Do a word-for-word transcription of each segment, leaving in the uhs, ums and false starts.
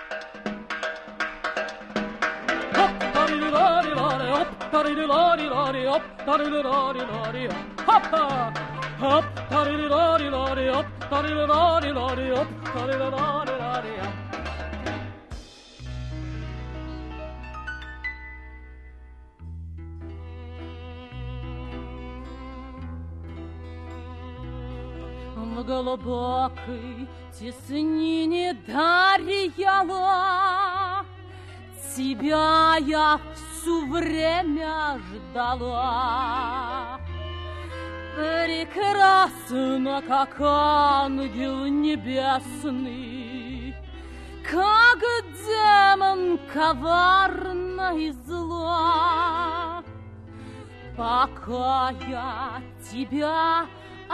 В глубокой теснине Дарьяла, тебя я все время ждала. Прекрасно, как ангел небесный, как демон коварна и зла. Пока я тебя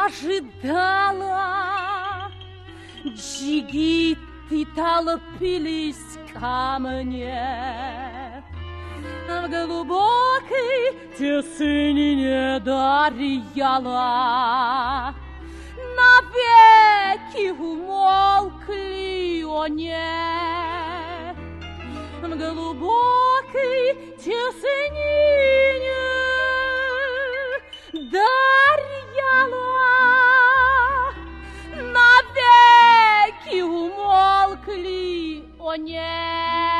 ожидала, джигиты толпились ко мне. В глубокой теснине Дарьяла навеки умолкли они. В глубокой теснине Дарьяла навеки умолкли они.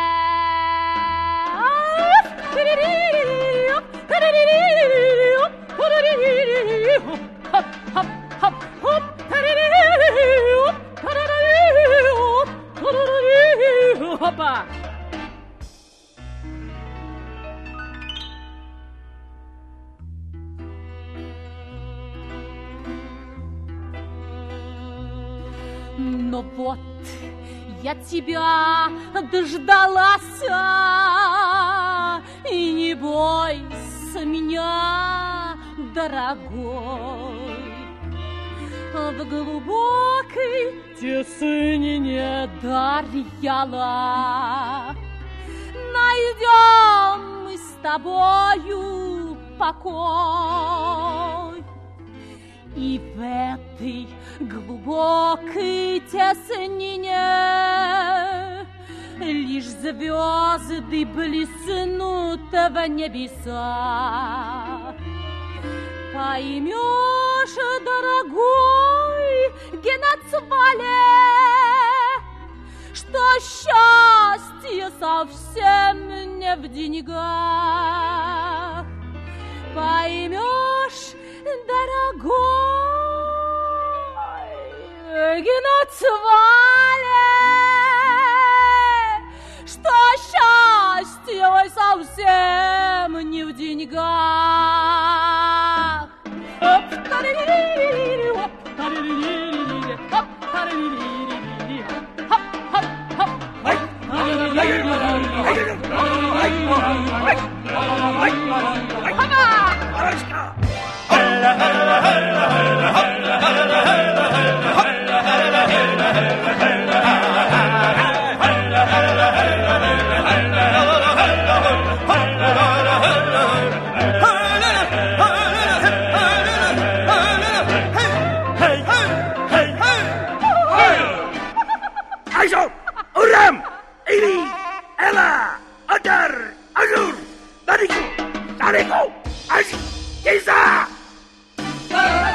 Опа! Но вот я тебя дождалась, и не бойся меня, дорогой. В глубокой теснине Дарьяла найдем мы с тобою покой. И в этой глубокой теснине лишь звезды блеснут в небесах. Поймешь, дорогой Геноцвале, что счастье совсем не в деньгах. Поймешь, дорогой Геноцвале, что счастье совсем не в деньгах. Tariku, Tariku, Aji, Kisa!